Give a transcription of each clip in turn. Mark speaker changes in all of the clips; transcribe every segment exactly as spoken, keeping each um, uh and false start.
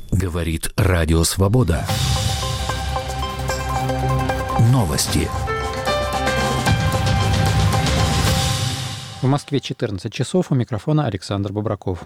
Speaker 1: Говорит Радио Свобода. Новости.
Speaker 2: В Москве четырнадцать часов. У микрофона Александр Бобраков.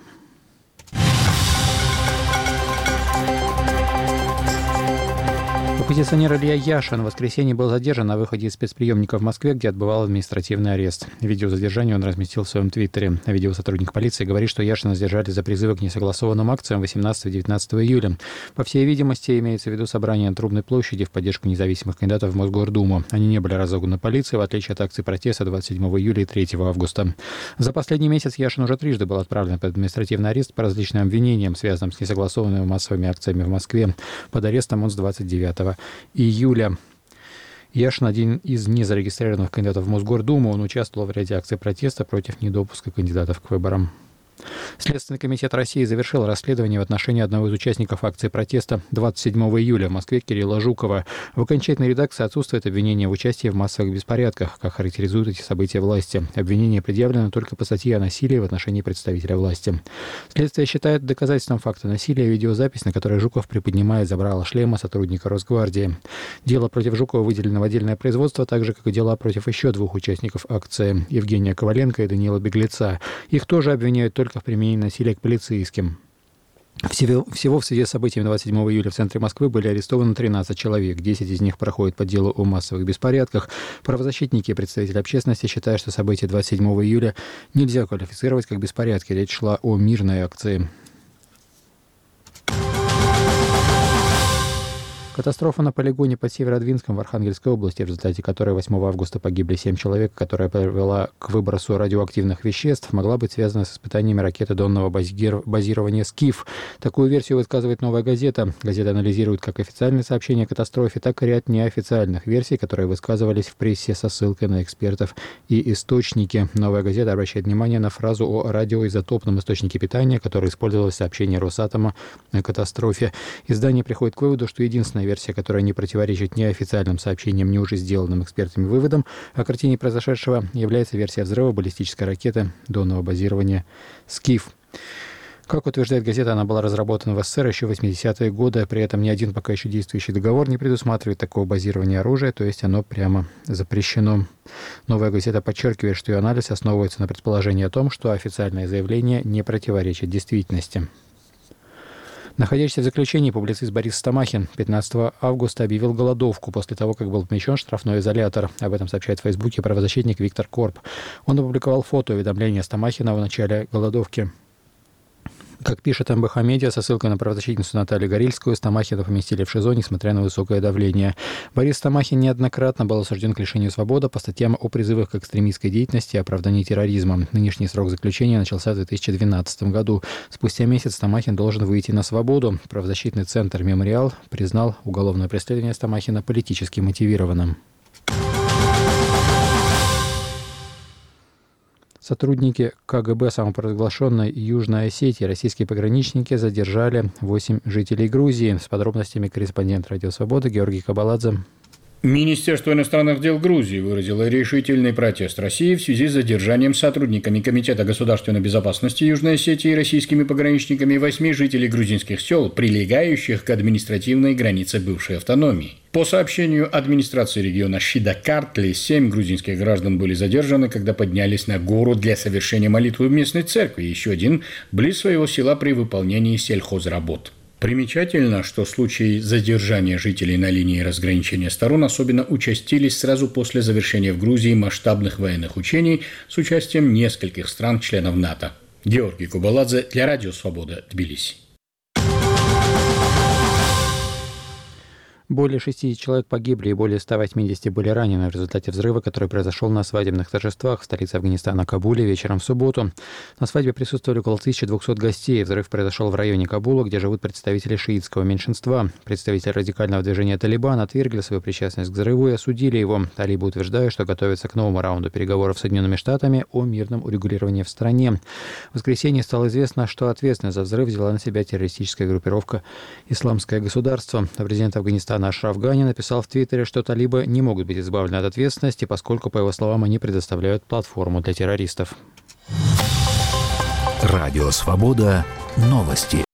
Speaker 2: Оппозиционер Илья Яшин в воскресенье был задержан на выходе из спецприемника в Москве, где отбывал административный арест. Видео задержания он разместил в своем твиттере. На видео сотрудник полиции говорит, что Яшина задержали за призывы к несогласованным акциям восемнадцатого-девятнадцатого июля. По всей видимости, имеется в виду собрание на Трубной площади в поддержку независимых кандидатов в Мосгордуму. Они не были разогнаны полицией, в отличие от акций протеста двадцать седьмого июля и третьего августа. За последний месяц Яшин уже трижды был отправлен под административный арест по различным обвинениям, связанным с несогласованными массовыми акциями в Москве. Под арестом он с двадцать девятого июля. Яшин один из незарегистрированных кандидатов в Мосгордуму. Он участвовал в ряде акций протеста против недопуска кандидатов к выборам. Следственный комитет России завершил расследование в отношении одного из участников акции протеста двадцать седьмого июля в Москве Кирилла Жукова. В окончательной редакции отсутствует обвинение в участии в массовых беспорядках, как характеризуют эти события власти. Обвинение предъявлено только по статье о насилии в отношении представителя власти. Следствие считает доказательством факта насилия видеозапись, на которой Жуков приподнимает забрало шлема сотрудника Росгвардии. Дело против Жукова выделено в отдельное производство, так же, как и дела против еще двух участников акции – Евгения Коваленко и Даниила Беглеца. Их тоже обвиняют только в применении насилия к полицейским. Всего, всего в связи с событиями двадцать седьмого июля в центре Москвы были арестованы тринадцать человек. десять из них проходят по делу о массовых беспорядках. Правозащитники и представители общественности считают, что события двадцать седьмого июля нельзя квалифицировать как беспорядки. Речь шла о мирной акции. Катастрофа на полигоне под Северодвинском в Архангельской области, в результате которой восьмого августа погибли семь человек, которая привела к выбросу радиоактивных веществ, могла быть связана с испытаниями ракеты донного базирования «Скиф». Такую версию высказывает «Новая газета». Газета анализирует как официальные сообщения о катастрофе, так и ряд неофициальных версий, которые высказывались в прессе со ссылкой на экспертов и источники. «Новая газета» обращает внимание на фразу о радиоизотопном источнике питания, который использовалось в сообщении Росатома о катастрофе. Издание приходит к выводу, что единственная версия, которая не противоречит ни официальным сообщениям, ни уже сделанным экспертами выводам о картине произошедшего, является версия взрыва баллистической ракеты донного базирования «Скиф». Как утверждает газета, она была разработана в СССР еще в восьмидесятые годы, при этом ни один пока еще действующий договор не предусматривает такого базирования оружия, то есть оно прямо запрещено. «Новая газета» подчеркивает, что ее анализ основывается на предположении о том, что официальное заявление не противоречит действительности. Находящийся в заключении публицист Борис Стамахин пятнадцатого августа объявил голодовку после того, как был помещен в штрафной изолятор. Об этом сообщает в Фейсбуке правозащитник Виктор Корп. Он опубликовал фото уведомления Стамахина в начале голодовки. Как пишет эм бэ ха Медиа, со ссылкой на правозащитницу Наталью Горильскую, Стамахина поместили в ШИЗО, несмотря на высокое давление. Борис Стамахин неоднократно был осужден к лишению свободы по статьям о призывах к экстремистской деятельности и оправдании терроризма. Нынешний срок заключения начался в две тысячи двенадцатом году. Спустя месяц Стамахин должен выйти на свободу. Правозащитный центр «Мемориал» признал уголовное преследование Стамахина политически мотивированным. Сотрудники ка гэ бэ самопровозглашенной Южной Осетии, российские пограничники, задержали восемь жителей Грузии. С подробностями корреспондент «Радио Свобода» Георгий Кабаладзе.
Speaker 3: Министерство иностранных дел Грузии выразило решительный протест России в связи с задержанием сотрудниками Комитета государственной безопасности Южной Осетии и российскими пограничниками восьми жителей грузинских сел, прилегающих к административной границе бывшей автономии. По сообщению администрации региона Шидакартли, семь грузинских граждан были задержаны, когда поднялись на гору для совершения молитвы в местной церкви, еще один близ своего села при выполнении сельхозработ. Примечательно, что случаи задержания жителей на линии разграничения сторон особенно участились сразу после завершения в Грузии масштабных военных учений с участием нескольких стран-членов НАТО. Георгий Кабаладзе для Радио Свобода, Тбилиси.
Speaker 2: Более шестидесяти человек погибли и более ста восьмидесяти были ранены в результате взрыва, который произошел на свадебных торжествах в столице Афганистана Кабуле вечером в субботу. На свадьбе присутствовали около тысячи двухсот гостей. Взрыв произошел в районе Кабула, где живут представители шиитского меньшинства. Представители радикального движения «Талибан» отвергли свою причастность к взрыву и осудили его. Талибы утверждают, что готовятся к новому раунду переговоров с Соединенными Штатами о мирном урегулировании в стране. В воскресенье стало известно, что ответственность за взрыв взяла на себя террористическая группировка «Исламское государство». Президент Афганистана Ашраф Гани написал в Твиттере, что талибы не могут быть избавлены от ответственности, поскольку, по его словам, они предоставляют платформу для террористов.
Speaker 1: Радио Свобода. Новости.